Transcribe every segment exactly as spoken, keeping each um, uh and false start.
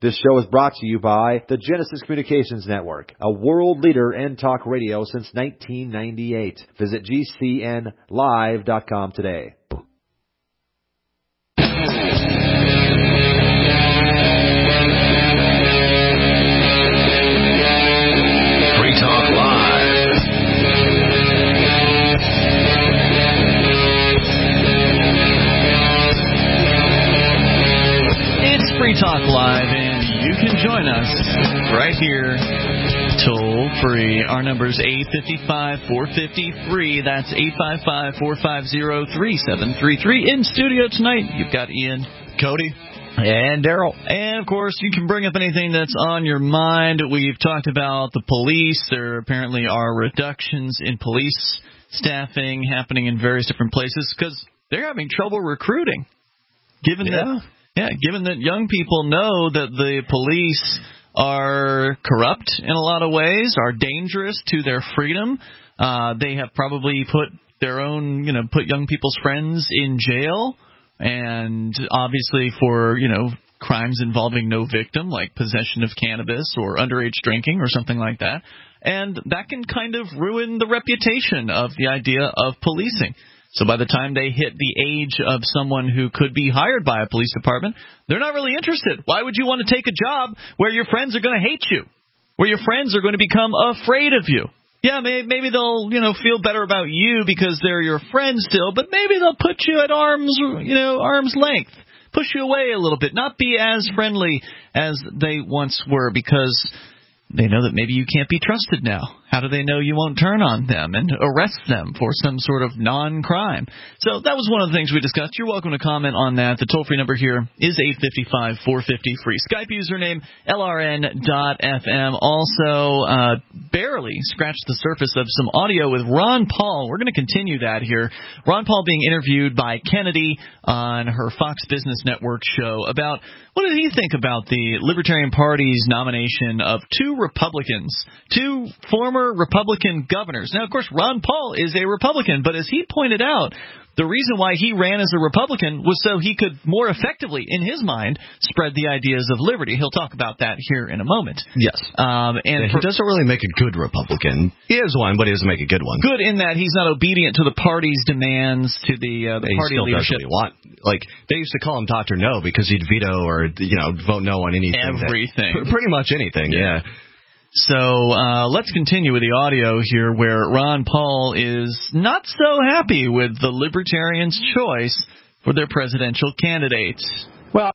This show is brought to you by the Genesis Communications Network, a world leader in talk radio since nineteen ninety-eight. Visit G C N live dot com today. Free Talk Live. It's Free Talk Live, and you can join us right here, toll free. Our number is eight five five, four five zero, free. That's eight five five, four five zero, three seven three three. In studio tonight, you've got Ian, Cody, and Daryl. And, of course, you can bring up anything that's on your mind. We've talked about the police. There apparently are reductions in police staffing happening in various different places because they're having trouble recruiting. Given yeah. that, yeah, given that young people know that the police are corrupt in a lot of ways, are dangerous to their freedom. Uh, they have probably put their own, you know, put young people's friends in jail. And obviously for, you know, crimes involving no victim, like possession of cannabis or underage drinking or something like that. And that can kind of ruin the reputation of the idea of policing. So by the time they hit the age of someone who could be hired by a police department, they're not really interested. Why would you want to take a job where your friends are going to hate you, where your friends are going to become afraid of you? Yeah, maybe they'll, you know, feel better about you because they're your friends still, but maybe they'll put you at arm's, you know, arm's length, push you away a little bit, not be as friendly as they once were because they know that maybe you can't be trusted now. How do they know you won't turn on them and arrest them for some sort of non-crime? So that was one of the things we discussed. You're welcome to comment on that. The toll-free number here is eight five five, four five zero, free. Skype username, L R N dot F M. Also, uh, barely scratched the surface of some audio with Ron Paul. We're going to continue that here. Ron Paul being interviewed by Kennedy on her Fox Business Network show about what did he think about the Libertarian Party's nomination of two Republicans, two former Republican governors. Now, of course, Ron Paul is a Republican, but as he pointed out, the reason why he ran as a Republican was so he could more effectively, in his mind, spread the ideas of liberty. He'll talk about that here in a moment. Yes. Um, and yeah, for, he doesn't really make a good Republican. He is one, but he doesn't make a good one. Good in that he's not obedient to the party's demands, to the, uh, the he party still leadership. Does what he want. Like, they used to call him Doctor No because he'd veto or, you know, vote no on anything. Everything. That, pretty much anything, yeah. yeah. So uh, let's continue with the audio here where Ron Paul is not so happy with the Libertarians' choice for their presidential candidates. Well,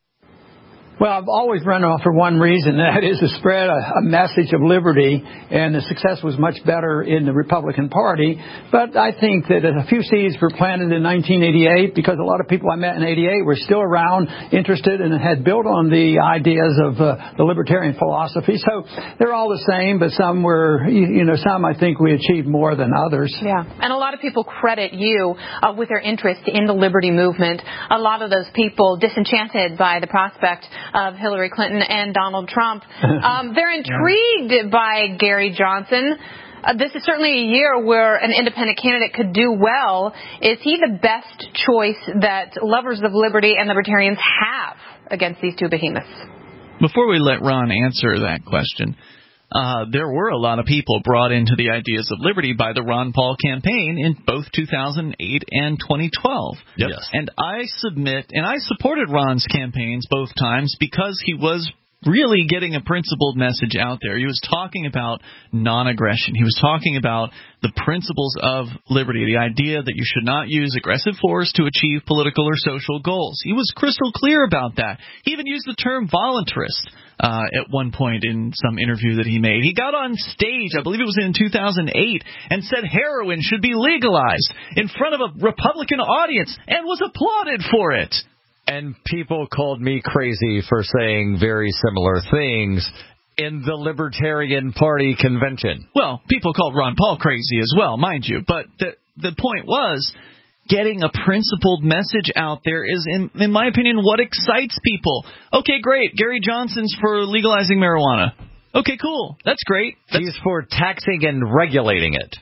Well, I've always run off for one reason, that is to spread a, a message of liberty, and the success was much better in the Republican Party. But I think that a few seeds were planted in nineteen eighty-eight because a lot of people I met in eighty-eight were still around, interested, and had built on the ideas of uh, the libertarian philosophy. So they're all the same, but some were, you know, some I think we achieved more than others. Yeah, and a lot of people credit you uh, with their interest in the liberty movement. A lot of those people disenchanted by the prospect of Hillary Clinton and Donald Trump. Um, they're intrigued yeah. by Gary Johnson. Uh, this is certainly a year where an independent candidate could do well. Is he the best choice that lovers of liberty and libertarians have against these two behemoths? Before we let Ron answer that question, Uh, there were a lot of people brought into the ideas of liberty by the Ron Paul campaign in both two thousand eight and twenty twelve. Yep. Yes. And I submit, and I supported Ron's campaigns both times because he was really getting a principled message out there. He was talking about non-aggression. He was talking about the principles of liberty, the idea that you should not use aggressive force to achieve political or social goals. He was crystal clear about that. He even used the term voluntarist uh, at one point in some interview that he made. He got on stage, I believe it was in two thousand eight, and said heroin should be legalized in front of a Republican audience and was applauded for it. And people called me crazy for saying very similar things in the Libertarian Party convention. Well, people called Ron Paul crazy as well, mind you. But the the point was, getting a principled message out there is, in, in my opinion, what excites people. Okay, great. Gary Johnson's for legalizing marijuana. Okay, cool. That's great. That's He's for taxing and regulating it.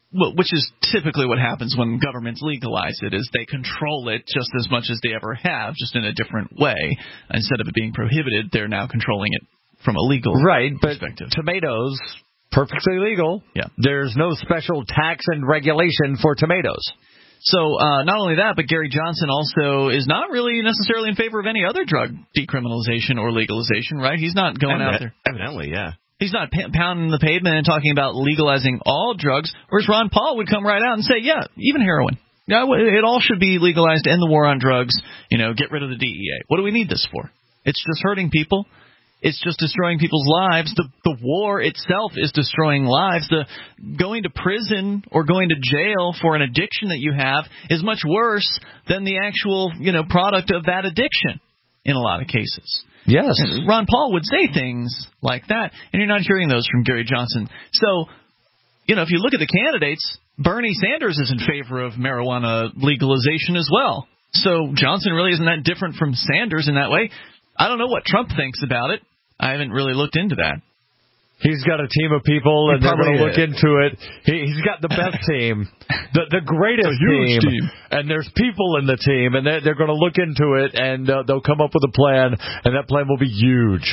well, which is typically what happens when governments legalize it, is they control it just as much as they ever have, just in a different way. Instead of it being prohibited, they're now controlling it from a legal right, perspective. But tomatoes, perfectly legal. Yeah. There's no special tax and regulation for tomatoes. So uh, not only that, but Gary Johnson also is not really necessarily in favor of any other drug decriminalization or legalization, right? He's not going Evident, out there. Evidently, yeah. He's not p- pounding the pavement and talking about legalizing all drugs, whereas Ron Paul would come right out and say, yeah, even heroin. Yeah, it all should be legalized, end the war on drugs, you know, get rid of the D E A. What do we need this for? It's just hurting people. It's just destroying people's lives. The the war itself is destroying lives. The going to prison or going to jail for an addiction that you have is much worse than the actual, you know, product of that addiction in a lot of cases. Yes. And Ron Paul would say things like that, and you're not hearing those from Gary Johnson. So, you know, if you look at the candidates, Bernie Sanders is in favor of marijuana legalization as well. So Johnson really isn't that different from Sanders in that way. I don't know what Trump thinks about it. I haven't really looked into that. He's got a team of people, and they're going to look is. into it. He, he's got the best team, the the greatest team, team, and there's people in the team, and they're, they're going to look into it, and uh, they'll come up with a plan, and that plan will be huge.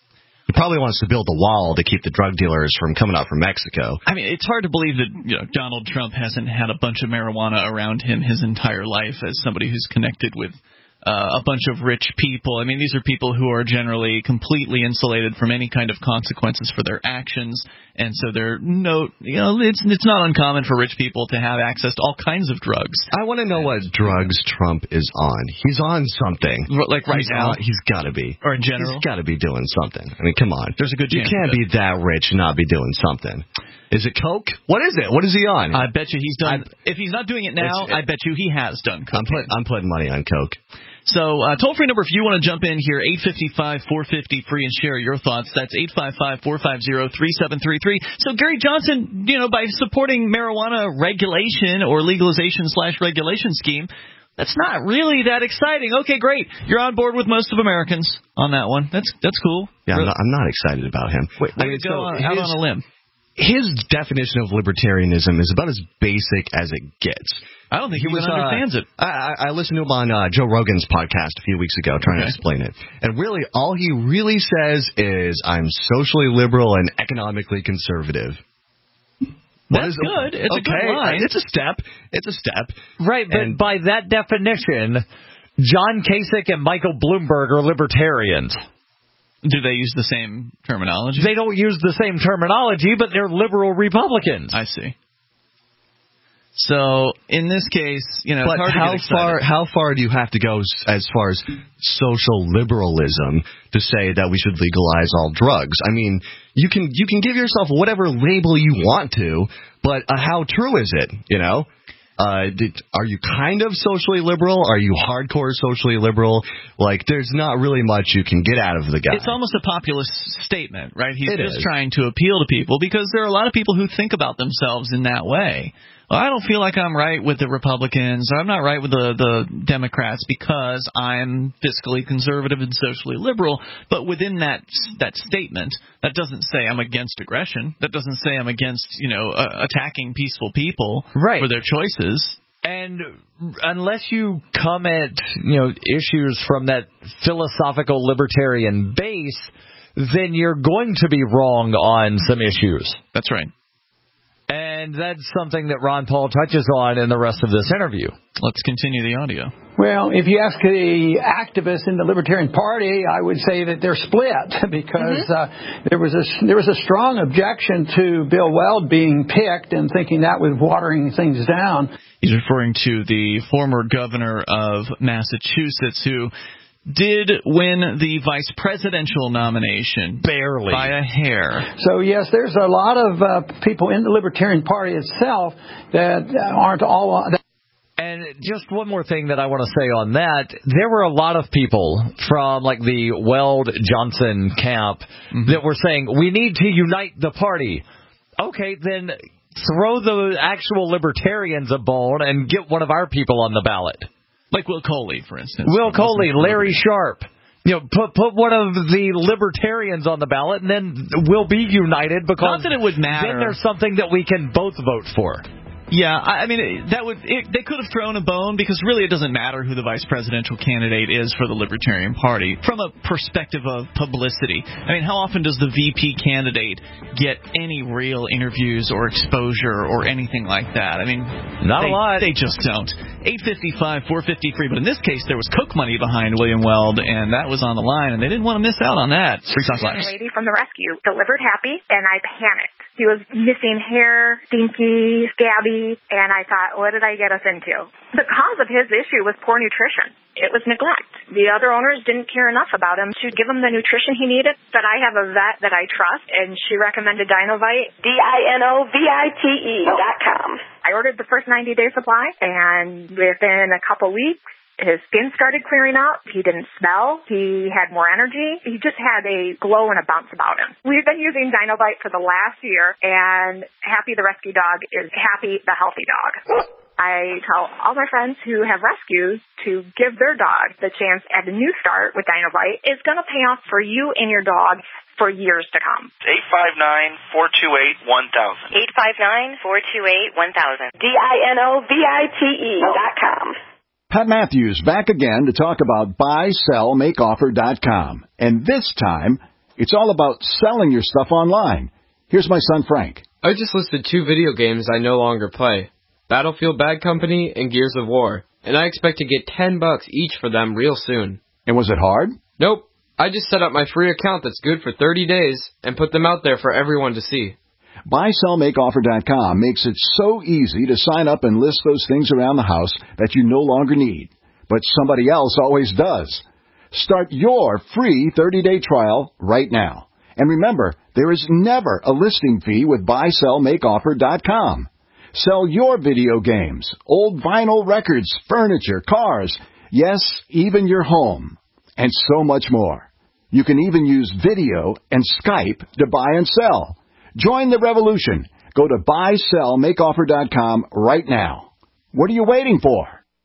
He probably wants to build a wall to keep the drug dealers from coming out from Mexico. I mean, it's hard to believe that, you know, Donald Trump hasn't had a bunch of marijuana around him his entire life as somebody who's connected with Uh, a bunch of rich people. I mean, these are people who are generally completely insulated from any kind of consequences for their actions, and so they're no, you know, it's it's not uncommon for rich people to have access to all kinds of drugs. I want to know what drugs Trump is on. He's on something. Like right he's now? On, he's got to be. Or in general? He's got to be doing something. I mean, come on. There's a good You chance can't of be that rich and not be doing something. Is it Coke? What is it? What is he on? I bet you he's done. I, if he's not doing it now, it, I bet you he has done cocaine. I'm, put, I'm putting money on Coke. So uh, toll-free number if you want to jump in here, eight five five, four five zero, free and share your thoughts. That's eight five five, four five zero, three seven three three. So Gary Johnson, you know, by supporting marijuana regulation or legalization slash regulation scheme, that's not really that exciting. Okay, great. You're on board with most of Americans on that one. That's that's cool. Yeah, I'm not, I'm not excited about him. Wait, I mean, go so on, out his, on a limb. His definition of libertarianism is about as basic as it gets. I don't think he, he was, even understands uh, it. I, I listened to him on uh, Joe Rogan's podcast a few weeks ago trying okay. to explain it. And really, all he really says is, I'm socially liberal and economically conservative. That's good. It's okay, a good line. It's a step. It's a step. Right, but and, by that definition, John Kasich and Michael Bloomberg are libertarians. Do they use the same terminology? They don't use the same terminology, but they're liberal Republicans. I see. So in this case, you know, but it's hard how to get far how far do you have to go as far as social liberalism to say that we should legalize all drugs? I mean, you can you can give yourself whatever label you want to, but uh, how true is it? You know, uh, did, are you kind of socially liberal? Are you hardcore socially liberal? Like, there's not really much you can get out of the guy. It's almost a populist statement, right? He's it just is. trying to appeal to people because there are a lot of people who think about themselves in that way. Well, I don't feel like I'm right with the Republicans, or I'm not right with the, the Democrats because I'm fiscally conservative and socially liberal. But within that that statement, that doesn't say I'm against aggression. That doesn't say I'm against, you know, uh, attacking peaceful people right. for their choices. And unless you come at, you know, issues from that philosophical libertarian base, then you're going to be wrong on some issues. That's right. And that's something that Ron Paul touches on in the rest of this interview. Let's continue the audio. Well, if you ask the activists in the Libertarian Party, I would say that they're split because mm-hmm. uh, there was a there was a strong objection to Bill Weld being picked and thinking that was watering things down. He's referring to the former governor of Massachusetts who did win the vice presidential nomination. Barely. By a hair. So, yes, there's a lot of uh, people in the Libertarian Party itself that aren't all... That And just one more thing that I want to say on that. There were a lot of people from, like, the Weld-Johnson camp mm-hmm. that were saying, we need to unite the party. Okay, then throw the actual libertarians a bone and get one of our people on the ballot. Like Will Coley, for instance. Will Coley, Larry Sharp. You know, put put one of the libertarians on the ballot, and then we'll be united because not that it would matter. Then there's something that we can both vote for. Yeah, I, I mean, that would it, they could have thrown a bone because really it doesn't matter who the vice presidential candidate is for the Libertarian Party from a perspective of publicity. I mean, how often does the V P candidate get any real interviews or exposure or anything like that? I mean, not they, a lot. They just don't. eight fifty-five, four fifty-three, but in this case there was Coke money behind William Weld, and that was on the line, and they didn't want to miss out on that. Free Talk Live. A lady from the rescue delivered happy, and I panicked. He was missing hair, stinky, scabby, and I thought, what did I get us into? The cause of his issue was poor nutrition. It was neglect. The other owners didn't care enough about him to give him the nutrition he needed. But I have a vet that I trust, and she recommended Dinovite, D I N O V I T E dot com. I ordered the first ninety-day supply, and within a couple weeks, his skin started clearing up. He didn't smell. He had more energy. He just had a glow and a bounce about him. We've been using Dinovite for the last year, and Happy the rescue dog is Happy the healthy dog. I tell all my friends who have rescues to give their dog the chance at a new start with Dinovite. It's going to pay off for you and your dog for years to come. eight five nine, four two eight, one thousand. eight five nine, four two eight, one thousand. D I N O V I T E dot com. Pat Matthews back again to talk about buy sell make offer dot com. And this time, it's all about selling your stuff online. Here's my son Frank. I just listed two video games I no longer play. Battlefield Bad Company and Gears of War. And I expect to get ten bucks each for them real soon. And was it hard? Nope. I just set up my free account that's good for thirty days and put them out there for everyone to see. buy sell make offer dot com makes it so easy to sign up and list those things around the house that you no longer need, but somebody else always does. Start your free thirty-day trial right now. And remember, there is never a listing fee with buy sell make offer dot com. Sell your video games, old vinyl records, furniture, cars, yes, even your home, and so much more. You can even use video and Skype to buy and sell. Join the revolution. Go to buy sell make offer dot com right now. What are you waiting for?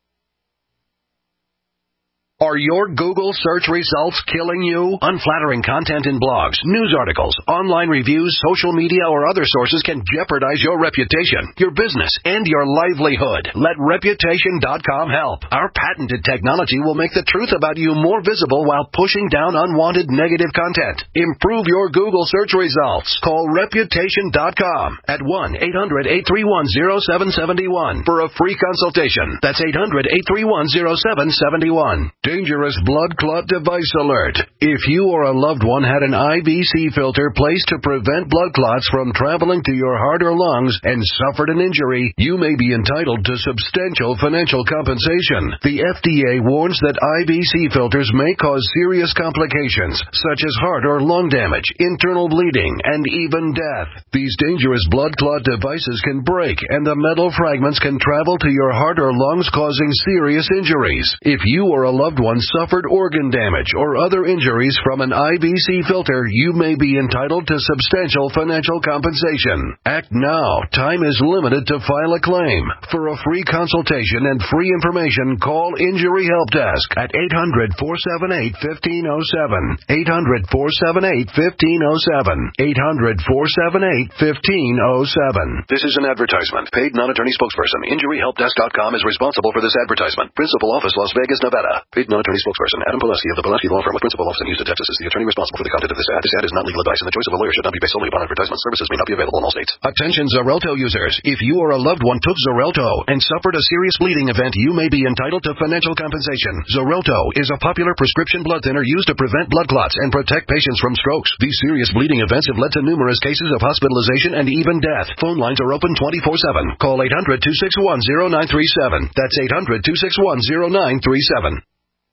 Are your Google search results killing you? Unflattering content in blogs, news articles, online reviews, social media, or other sources can jeopardize your reputation, your business, and your livelihood. Let reputation dot com help. Our patented technology will make the truth about you more visible while pushing down unwanted negative content. Improve your Google search results. Call reputation dot com at one eight hundred, eight three one, zero seven seven one for a free consultation. That's eight hundred, eight three one, zero seven seven one. Dangerous blood clot device alert. If you or a loved one had an I V C filter placed to prevent blood clots from traveling to your heart or lungs and suffered an injury, you may be entitled to substantial financial compensation. The F D A warns that I V C filters may cause serious complications, such as heart or lung damage, internal bleeding, and even death. These dangerous blood clot devices can break, and the metal fragments can travel to your heart or lungs, causing serious injuries. If you or a loved one suffered organ damage or other injuries from an I V C filter, you may be entitled to substantial financial compensation. Act now. Time is limited to file a claim. For a free consultation and free information, call Injury Help Desk at eight hundred, four seven eight, one five zero seven. eight hundred, four seven eight, one five zero seven. eight hundred, four seven eight, one five zero seven. This is an advertisement. Paid non-attorney spokesperson. Injury Help Desk dot com is responsible for this advertisement. Principal office, Las Vegas, Nevada. Paid non-attorney spokesperson Adam Pileski of the Pileski Law Firm with principal office in Houston, Texas is the attorney responsible for the content of this ad. This ad is not legal advice, and the choice of a lawyer should not be based solely upon advertisement. Services may not be available in all states. Attention Xarelto users. If you or a loved one took Xarelto and suffered a serious bleeding event, you may be entitled to financial compensation. Xarelto is a popular prescription blood thinner used to prevent blood clots and protect patients from strokes. These serious bleeding events have led to numerous cases of hospitalization and even death. Phone lines are open twenty-four seven. Call eight hundred, two six one, zero nine three seven. That's eight hundred, two six one, zero nine three seven.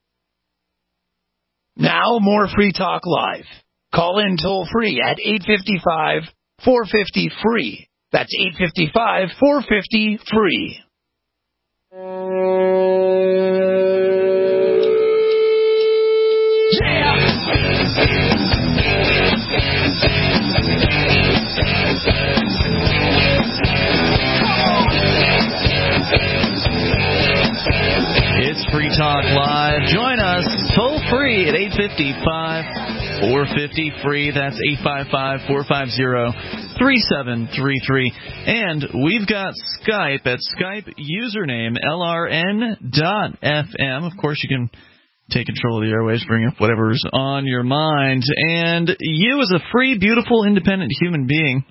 Now, more Free Talk Live. Call in toll free at eight five five, four five zero, free. That's eight five five, four five zero, free. It's Free Talk Live. Join us toll free at eight five five, four five zero, free. That's eight five five, four five zero, three seven three three. And we've got Skype at Skype username L R N dot F M. Of course, you can take control of the airwaves, bring up whatever's on your mind. And you, as a free, beautiful, independent human being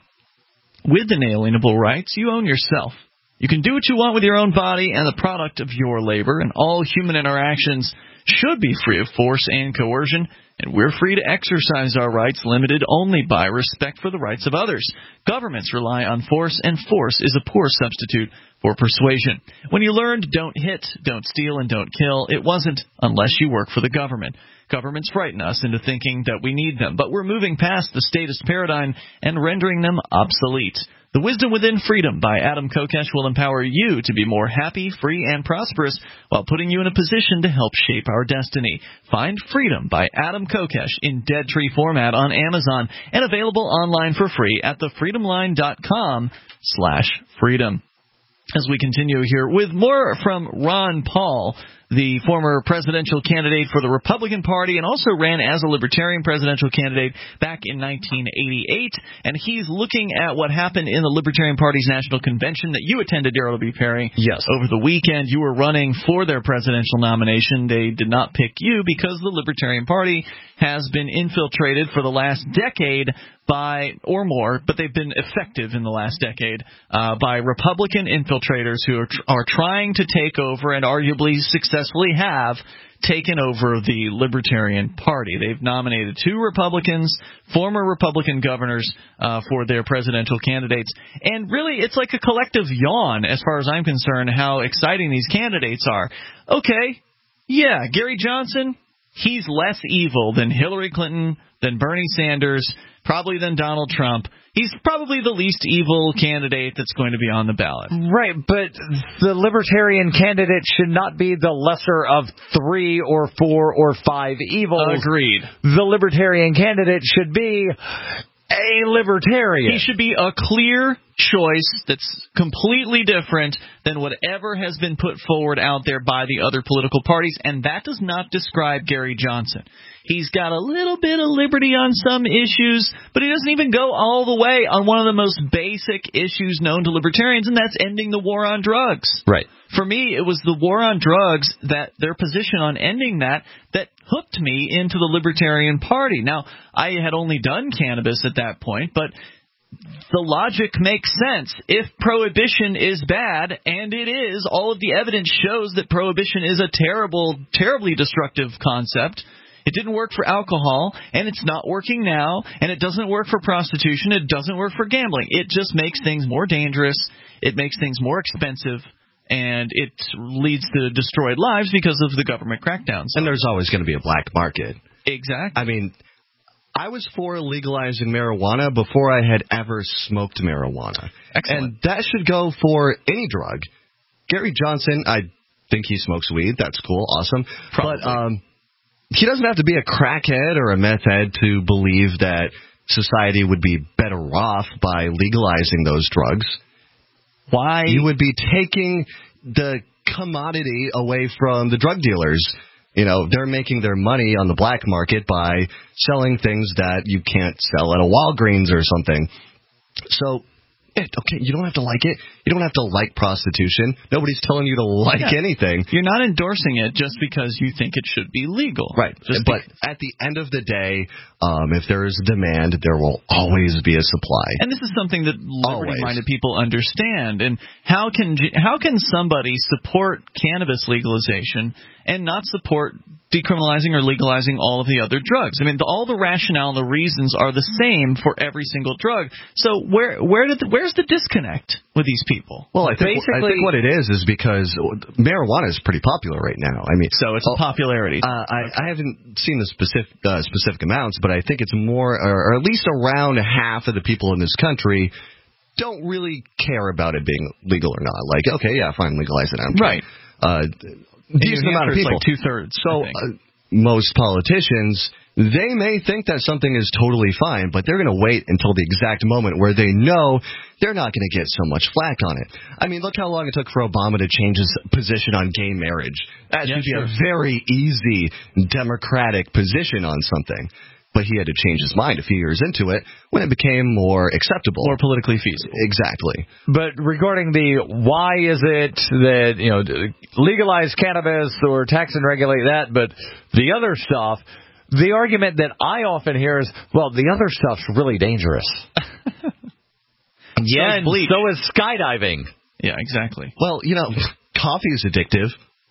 with inalienable rights, you own yourself. You can do what you want with your own body and the product of your labor, and all human interactions should be free of force and coercion, and we're free to exercise our rights, limited only by respect for the rights of others. Governments rely on force, and force is a poor substitute for persuasion. When you learned don't hit, don't steal, and don't kill, it wasn't unless you work for the government. Governments frighten us into thinking that we need them, but we're moving past the statist paradigm and rendering them obsolete. The Wisdom Within Freedom by Adam Kokesh will empower you to be more happy, free, and prosperous while putting you in a position to help shape our destiny. Find Freedom by Adam Kokesh in dead tree format on Amazon and available online for free at the freedom line dot com slash freedom. As we continue here with more from Ron Paul, the former presidential candidate for the Republican Party and also ran as a Libertarian presidential candidate back in nineteen eighty-eight. And he's looking at what happened in the Libertarian Party's National Convention that you attended, Daryl B. Perry. Yes. Over the weekend, you were running for their presidential nomination. They did not pick you because the Libertarian Party has been infiltrated for the last decade by, or more, but they've been effective in the last decade, uh, by Republican infiltrators who are, tr- are trying to take over and arguably successfully have taken over the Libertarian Party. They've nominated two Republicans, former Republican governors, uh, for their presidential candidates. And really, it's like a collective yawn, as far as I'm concerned, how exciting these candidates are. Okay, yeah, Gary Johnson, he's less evil than Hillary Clinton, than Bernie Sanders, probably than Donald Trump. He's probably the least evil candidate that's going to be on the ballot. Right, but the Libertarian candidate should not be the lesser of three or four or five evils. Agreed. The Libertarian candidate should be a Libertarian. He should be a clear choice that's completely different than whatever has been put forward out there by the other political parties, and that does not describe Gary Johnson. He's got a little bit of liberty on some issues, but he doesn't even go all the way on one of the most basic issues known to libertarians, and that's ending the war on drugs. Right. For me, it was the war on drugs, that their position on ending that, that hooked me into the Libertarian Party. Now, I had only done cannabis at that point, but the logic makes sense. If prohibition is bad, and it is, all of the evidence shows that prohibition is a terrible, terribly destructive concept. It didn't work for alcohol, and it's not working now, and it doesn't work for prostitution, it doesn't work for gambling. It just makes things more dangerous, it makes things more expensive, and it leads to destroyed lives because of the government crackdowns. And there's always going to be a black market. Exactly. I mean, I was for legalizing marijuana before I had ever smoked marijuana. Excellent. And that should go for any drug. Gary Johnson, I think he smokes weed. That's cool. Awesome. Probably. But um, he doesn't have to be a crackhead or a meth head to believe that society would be better off by legalizing those drugs. Why? You would be taking the commodity away from the drug dealers. You know, they're making their money on the black market by selling things that you can't sell at a Walgreens or something. So, yeah, okay, you don't have to like it. You don't have to like prostitution. Nobody's telling you to like yeah. anything. You're not endorsing it just because you think it should be legal. Right. Just but be- at the end of the day, um, if there is demand, there will always be a supply. And this is something that liberty-minded people understand. And how can how can somebody support cannabis legalization and not support decriminalizing or legalizing all of the other drugs? I mean, the, all the rationale and the reasons are the same for every single drug. So where where did the, where's the disconnect with these people? Well, I think, I think what it is is because marijuana is pretty popular right now. I mean, so it's a popularity. Uh, I, okay. I haven't seen the specific uh, specific amounts, but I think it's more, or, or at least around half of the people in this country don't really care about it being legal or not. Like, okay, yeah, fine, legalize it. I'm right. Uh, decent amount of people. Like two thirds. So uh, most politicians, they may think that something is totally fine, but they're going to wait until the exact moment where they know they're not going to get so much flack on it. I mean, look how long it took for Obama to change his position on gay marriage. That yeah, should be sure. a very easy democratic position on something. but he had to change his mind a few years into it when it became more acceptable. More politically feasible. Exactly. But regarding the why is it that, you know, legalize cannabis or tax and regulate that, but the other stuff, the argument that I often hear is, well, the other stuff's really dangerous. Yeah, and so is skydiving. Yeah, exactly. Well, you know, coffee is addictive.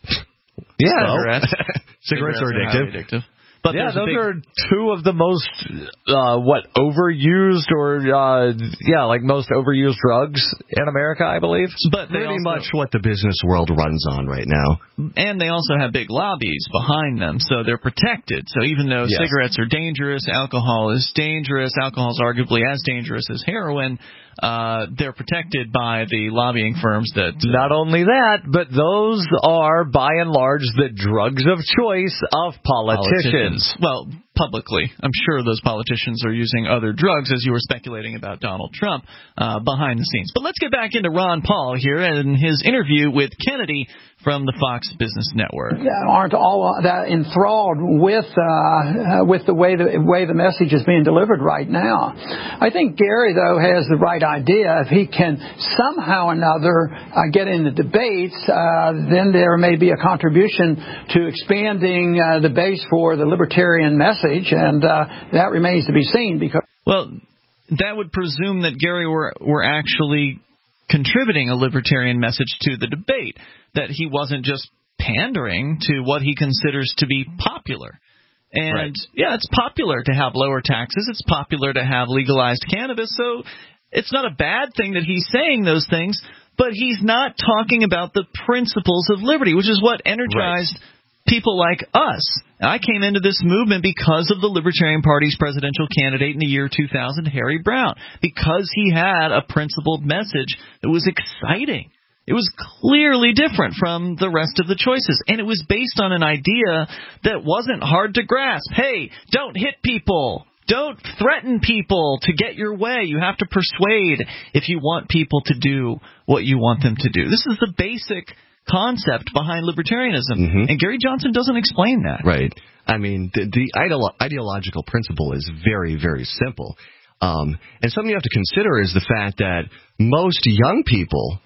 Yeah. Cigarettes. Cigarettes are addictive. addictive. But yeah, those big... are two of the most, uh, what, overused or, uh, yeah, like most overused drugs in America, I believe. But pretty also... much what the business world runs on right now. And they also have big lobbies behind them, so they're protected. So even though yes. cigarettes are dangerous, alcohol is dangerous, alcohol is arguably as dangerous as heroin, uh, they're protected by the lobbying firms that... Uh, Not only that, but those are, by and large, the drugs of choice of politicians. politicians. Well, publicly. I'm sure those politicians are using other drugs, as you were speculating about Donald Trump, uh, behind the scenes. But let's get back into Ron Paul here and his interview with Kennedy from the Fox Business Network. Aren't all that enthralled with uh, with the way the way the message is being delivered right now. I think Gary, though, has the right idea. If he can somehow or another uh, get in the debates, uh, then there may be a contribution to expanding uh, the base for the libertarian message, and uh, that remains to be seen. Because well, that would presume that Gary were were actually contributing a libertarian message to the debate, that he wasn't just pandering to what he considers to be popular. And, right. yeah, it's popular to have lower taxes. It's popular to have legalized cannabis. So it's not a bad thing that he's saying those things, but he's not talking about the principles of liberty, which is what energized right. people like us. I came into this movement because of the Libertarian Party's presidential candidate in the year two thousand, Harry Browne, because he had a principled message that was exciting. It was clearly different from the rest of the choices, and it was based on an idea that wasn't hard to grasp. Hey, don't hit people. Don't threaten people to get your way. You have to persuade if you want people to do what you want them to do. This is the basic concept behind libertarianism, mm-hmm. and Gary Johnson doesn't explain that. Right. I mean, the, the ideolo- ideological principle is very, very simple. Um, and something you have to consider is the fact that most young people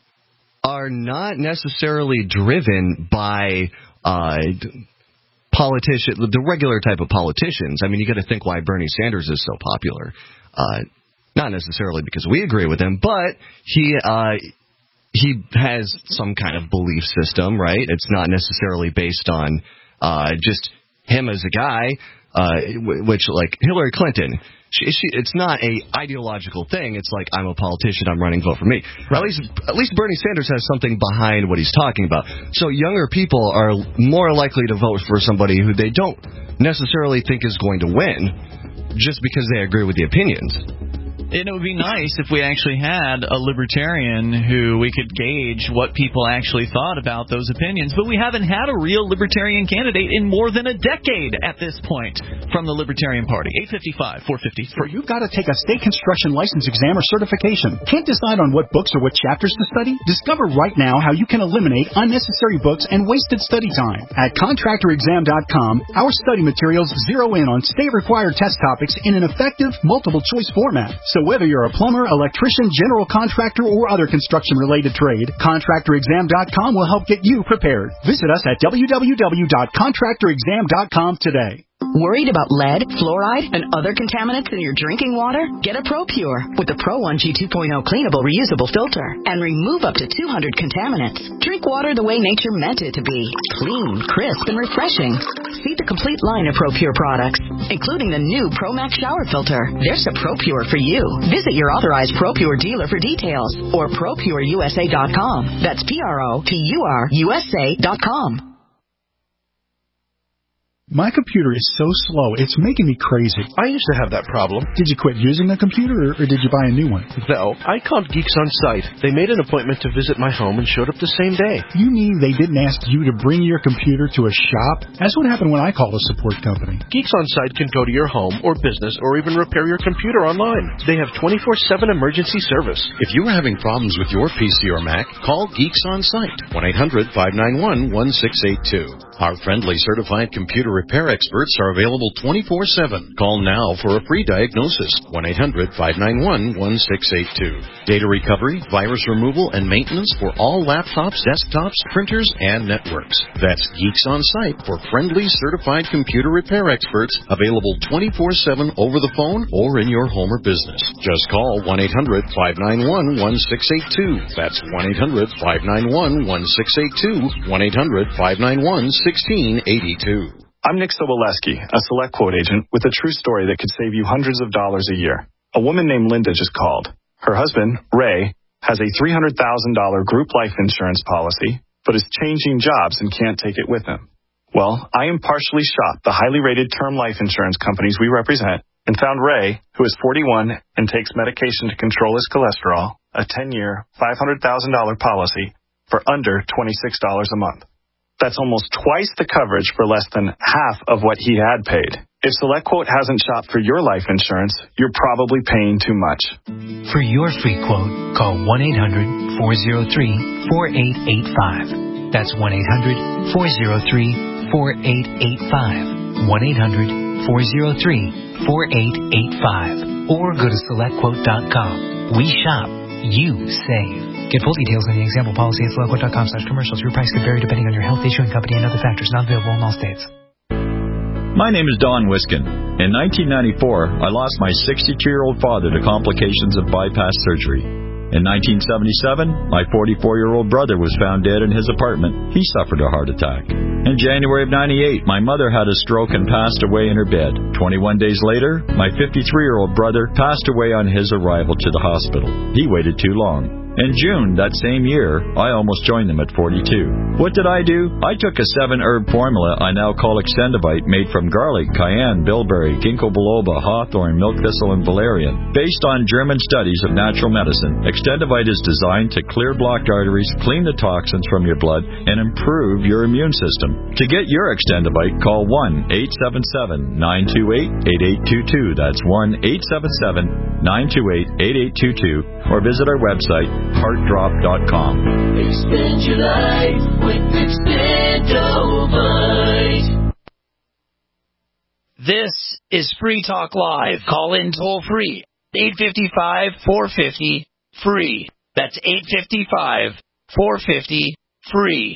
are not necessarily driven by uh, politician, the regular type of politicians. I mean, you got to think why Bernie Sanders is so popular. Uh, not necessarily because we agree with him, but he uh, he has some kind of belief system, right? It's not necessarily based on uh, just him as a guy, uh, which, like Hillary Clinton, she, she, it's not a ideological thing. It's like, I'm a politician, I'm running, vote for me. Right. At least, at least Bernie Sanders has something behind what he's talking about. So younger people are more likely to vote for somebody who they don't necessarily think is going to win, just because they agree with the opinions. And it would be nice if we actually had a libertarian who we could gauge what people actually thought about those opinions. But we haven't had a real libertarian candidate in more than a decade at this point from the Libertarian Party. eight five five, four five zero. You've got to take a state construction license exam or certification. Can't decide on what books or what chapters to study? Discover right now how you can eliminate unnecessary books and wasted study time. At contractor exam dot com, our study materials zero in on state-required test topics in an effective, multiple-choice format. So whether you're a plumber, electrician, general contractor, or other construction-related trade, contractor exam dot com will help get you prepared. Visit us at w w w dot contractor exam dot com today. Worried about lead, fluoride, and other contaminants in your drinking water? Get a ProPure with the Pro one G two point oh cleanable reusable filter and remove up to two hundred contaminants. Drink water the way nature meant it to be. Clean, crisp, and refreshing. See the complete line of ProPure products, including the new ProMax shower filter. There's a ProPure for you. Visit your authorized ProPure dealer for details or pro pure u s a dot com. That's P R O P U R U S A dot com. My computer is so slow, it's making me crazy. I used to have that problem. Did you quit using the computer, or, or did you buy a new one? No, I called Geeks On Site. They made an appointment to visit my home and showed up the same day. You mean they didn't ask you to bring your computer to a shop? That's what happened when I called a support company. Geeks On Site can go to your home or business or even repair your computer online. They have twenty-four seven emergency service. If you are having problems with your P C or Mac, call Geeks On Site. one eight hundred, five nine one, one six eight two. Our friendly certified computer repair experts are available twenty-four seven. Call now for a free diagnosis. one eight hundred five nine one one six eight two. Data recovery, virus removal, and maintenance for all laptops, desktops, printers, and networks. That's Geeks On Site for friendly certified computer repair experts available twenty-four seven over the phone or in your home or business. Just call one eight hundred five nine one one six eight two. That's one eight hundred five nine one one six eight two. one eight hundred five nine one one six eight two. I'm Nick Soboleski, a Select Quote agent with a true story that could save you hundreds of dollars a year. A woman named Linda just called. Her husband, Ray, has a three hundred thousand dollars group life insurance policy, but is changing jobs and can't take it with him. Well, I impartially shopped the highly rated term life insurance companies we represent and found Ray, who is forty-one and takes medication to control his cholesterol, a ten-year, five hundred thousand dollars policy for under twenty-six dollars a month. That's almost twice the coverage for less than half of what he had paid. If SelectQuote hasn't shopped for your life insurance, you're probably paying too much. For your free quote, call one eight hundred four oh three four eight eight five. That's one eight hundred four oh three four eight eight five. one eight hundred four oh three four eight eight five. Or go to select quote dot com. We shop. You save. Get full details on the example policy at select quote dot com slash commercials. Your price could vary depending on your health, issuing company, and other factors. Not available in all states. My name is Don Wiskin. In nineteen ninety-four, I lost my sixty-two-year-old father to complications of bypass surgery. In nineteen seventy-seven, my forty-four-year-old brother was found dead in his apartment. He suffered a heart attack. In January of ninety-eight, my mother had a stroke and passed away in her bed. twenty-one days later, my fifty-three-year-old brother passed away on his arrival to the hospital. He waited too long. In June that same year, I almost joined them at forty-two. What did I do? I took a seven-herb formula I now call Extendivite, made from garlic, cayenne, bilberry, ginkgo biloba, hawthorn, milk thistle, and valerian. Based on German studies of natural medicine, Extendivite is designed to clear blocked arteries, clean the toxins from your blood, and improve your immune system. To get your Extendivite, call one eight seven seven nine two eight eight eight two two. That's one eight seven seven nine two eight eight eight two two, or visit our website, heart drop dot com. Extend your life with Extendovite. This is Free Talk Live. Call in toll free. eight five five, four five zero, free. That's eight five five, four five zero, free.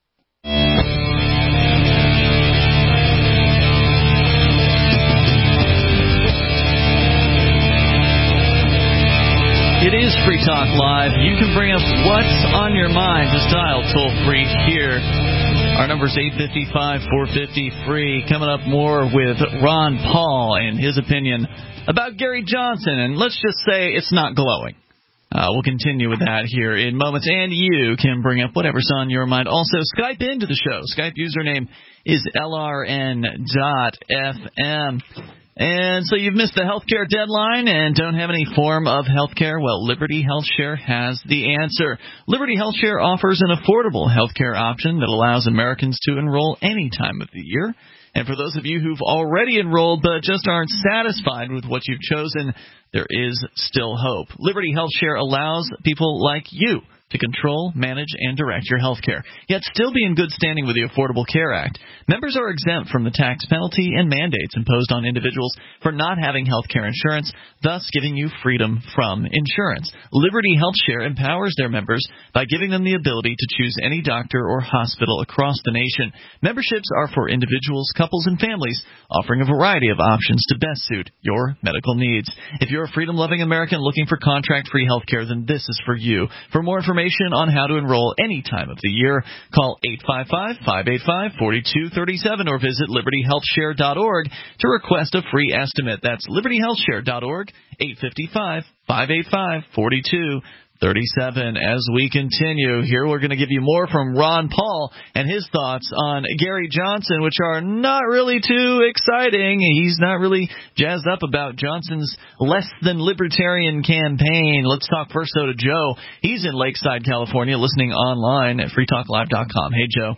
It is Free Talk Live. You can bring up what's on your mind. Just dial toll free here. Our number is eight five five, four five zero, free. Coming up more with Ron Paul and his opinion about Gary Johnson. And let's just say it's not glowing. Uh, we'll continue with that here in moments. And you can bring up whatever's on your mind. Also, Skype into the show. Skype username is L R N dot F M. And so you've missed the healthcare deadline and don't have any form of healthcare? Well, Liberty HealthShare has the answer. Liberty HealthShare offers an affordable healthcare option that allows Americans to enroll any time of the year. And for those of you who've already enrolled but just aren't satisfied with what you've chosen, there is still hope. Liberty HealthShare allows people like you to control, manage, and direct your health care, yet still be in good standing with the Affordable Care Act. Members are exempt from the tax penalty and mandates imposed on individuals for not having health care insurance, thus giving you freedom from insurance. Liberty HealthShare empowers their members by giving them the ability to choose any doctor or hospital across the nation. Memberships are for individuals, couples, and families, offering a variety of options to best suit your medical needs. If you're a freedom-loving American looking for contract-free health care, then this is for you. For more information on how to enroll any time of the year, call eight five five, five eight five, four two three seven or visit liberty health share dot org to request a free estimate. That's liberty health share dot org, eight five five, five eight five, four two thirty-seven. As we continue, here we're going to give you more from Ron Paul and his thoughts on Gary Johnson, which are not really too exciting. He's not really jazzed up about Johnson's less than libertarian campaign. Let's talk first, though, to Joe. He's in Lakeside, California, listening online at free talk live dot com. Hey, Joe.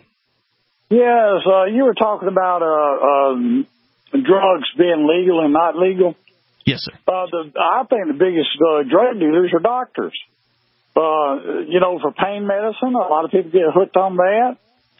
Yes, uh, you were talking about uh, um, drugs being legal and not legal. Yes, sir. Uh, the, I think the biggest uh, drug dealers are doctors. Uh, you know, for pain medicine, a lot of people get hooked on that.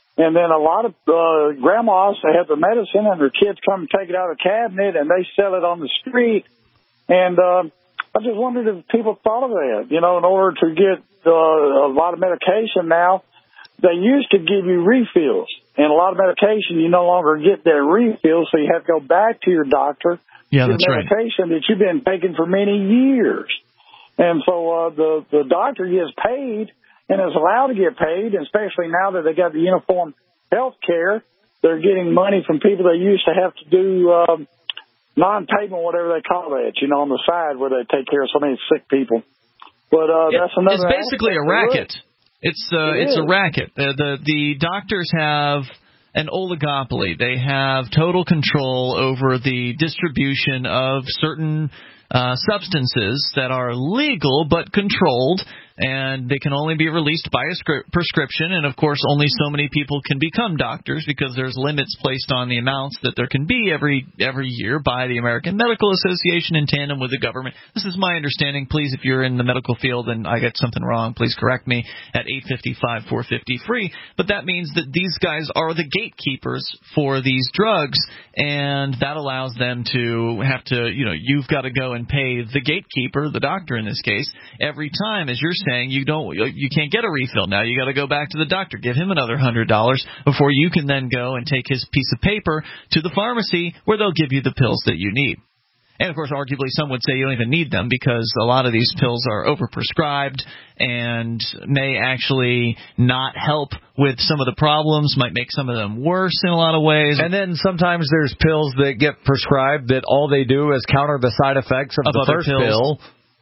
And then a lot of uh, grandmas, they have the medicine, and their kids come and take it out of the cabinet, and they sell it on the street. And uh, I just wondered if people thought of that. You know, in order to get uh, a lot of medication now, they used to give you refills. And a lot of medication, you no longer get that refill, so you have to go back to your doctor. Yeah, get that's right. medication that you've been taking for many years. And so uh, the, the doctor gets paid and is allowed to get paid, especially now that they got the uniform health care. They're getting money from people that used to have to do um, non-payment, whatever they call that, you know, on the side where they take care of so many sick people. But uh, It- that's another. It's basically a aspect of it. racket. It's uh, It it's a is. racket. The, the the doctors have an oligopoly. They have total control over the distribution of certain uh, substances that are legal but controlled, and they can only be released by a scri- prescription. And, of course, only so many people can become doctors because there's limits placed on the amounts that there can be every every year by the American Medical Association in tandem with the government. This is my understanding. Please, if you're in the medical field and I get something wrong, please correct me at eight five five, four five zero, free. But that means that these guys are the gatekeepers for these drugs, and that allows them to have to, you know, you've got to go and pay the gatekeeper, the doctor in this case, every time, as you're saying, you don't, you can't get a refill now. You got to go back to the doctor, give him another hundred dollars before you can then go and take his piece of paper to the pharmacy where they'll give you the pills that you need. And, of course, arguably some would say you don't even need them because a lot of these pills are overprescribed and may actually not help with some of the problems, might make some of them worse in a lot of ways. And then sometimes there's pills that get prescribed that all they do is counter the side effects of, Of the other first pills. pill.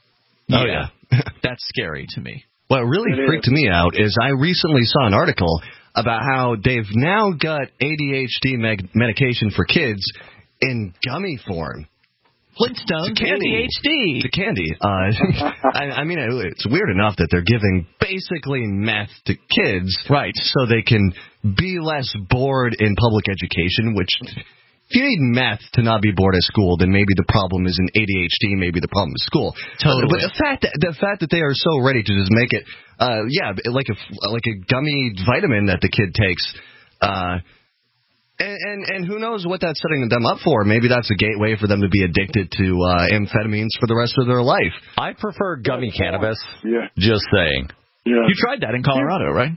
Oh, yeah. That's scary to me. What really It freaked is. me out is I recently saw an article about how they've now got A D H D meg- medication for kids in gummy form. Flintstones, It's a candy. A D H D. It's a candy. Uh, I, I mean, it's weird enough that they're giving basically meth to kids, right? So they can be less bored in public education. Which, if you need meth to not be bored at school, then maybe the problem isn't A D H D. Maybe the problem is school. Totally. But the fact that the fact that they are so ready to just make it, uh, yeah, like a like a gummy vitamin that the kid takes. Uh, And, and and who knows what that's setting them up for? Maybe that's a gateway for them to be addicted to uh, amphetamines for the rest of their life. I prefer gummy cannabis. Yeah. Just saying. Yeah. You tried that in Colorado, right?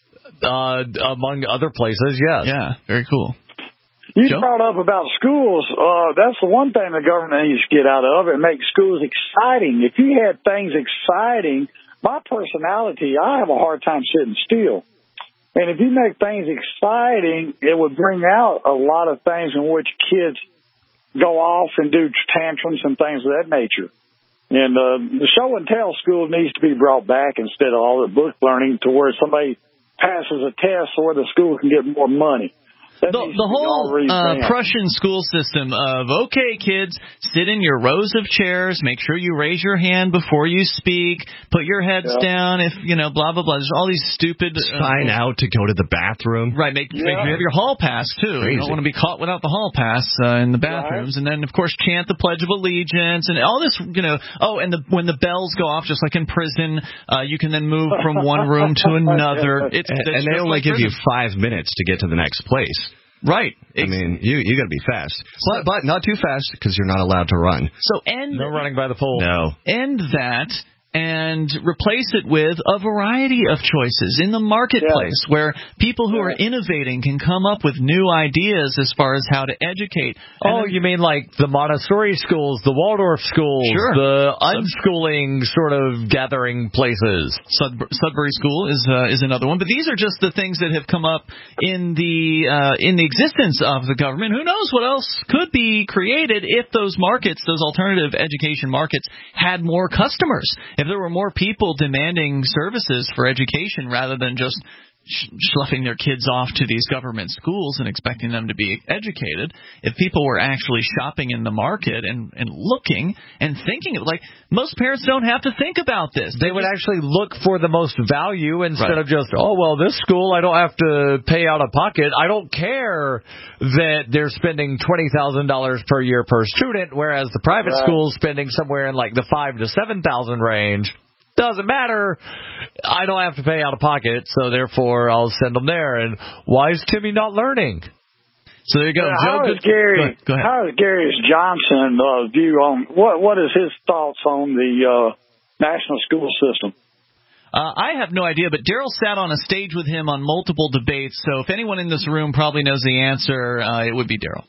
Uh, among other places, yes. Yeah, very cool. You Joe? brought up about schools. Uh, that's the one thing the government needs to get out of and make schools exciting. If you had things exciting, my personality, I have a hard time sitting still. And if you make things exciting, it would bring out a lot of things in which kids go off and do tantrums and things of that nature. And uh, the show and tell school needs to be brought back instead of all the book learning to where somebody passes a test so where the school can get more money. That The, needs the to be all whole uh, revamped. Prussian school system of, okay, kids, sit in your rows of chairs, make sure you raise your hand before you speak, put your heads Yeah. down, if, you know, blah, blah, blah. There's all these stupid... Uh, Sign out to go to the bathroom. Right, make, make Yeah. you have your hall pass, too. You Crazy. don't want to be caught without the hall pass uh, in the bathrooms. And then, of course, chant the Pledge of Allegiance and all this, you know. Oh, and the when the bells go off, just like in prison, uh, you can then move from one room to another. It's, And, it's and they just only like give you prison. five minutes to get to the next place. Right. I mean, you you got to be fast, but but not too fast because you're not allowed to run. So end No running by the pole. No. end that and replace it with a variety of choices in the marketplace where people who are innovating can come up with new ideas as far as how to educate. Oh, And then- you mean like the Montessori schools, the Waldorf schools, Sure. the unschooling sort of gathering places. Sud- Sudbury School is uh, is another one, but these are just the things that have come up in the uh, in the existence of the government. Who knows what else could be created if those markets, those alternative education markets, had more customers. If there were more people demanding services for education rather than just sh- schlepping their kids off to these government schools and expecting them to be educated, if people were actually shopping in the market and, and looking and thinking, of, like, most parents don't have to think about this. They would actually look for the most value instead Right. of just, oh, well, this school, I don't have to pay out of pocket. I don't care that they're spending twenty thousand dollars per year per student, whereas the private Right. school's spending somewhere in like the five to seven thousand range. doesn't matter. I don't have to pay out of pocket, so therefore I'll send them there. And why is Timmy not learning? So there you go. Yeah, Joe, how good, is Gary? go ahead, go ahead. How is Gary Johnson uh, view on what? What is his thoughts on the uh, national school system? Uh, I have no idea, but Daryl sat on a stage with him on multiple debates, so if anyone in this room probably knows the answer, uh, it would be Daryl.